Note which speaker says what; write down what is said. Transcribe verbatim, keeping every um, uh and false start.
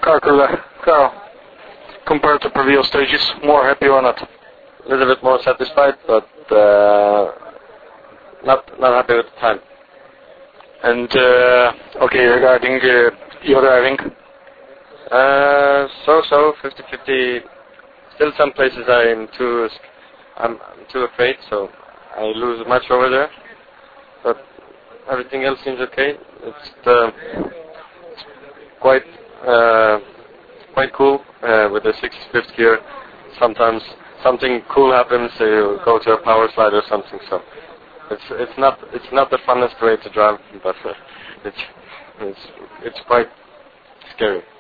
Speaker 1: Carl, Carl, compared to previous stages, more happy or not?
Speaker 2: A little bit more satisfied, but uh, not not happy with the time.
Speaker 1: And uh, okay, regarding uh, your driving?
Speaker 2: Uh, so-so, fifty-fifty. Still some places I'm too, I'm, I'm too afraid, so I lose much over there. But everything else seems okay. It's, uh, it's quite uh, quite cool uh, with the sixty-fifth gear. Sometimes something cool happens, so you go to a power slide or something. So it's it's not it's not the funnest way to drive, but uh, it's it's it's quite scary.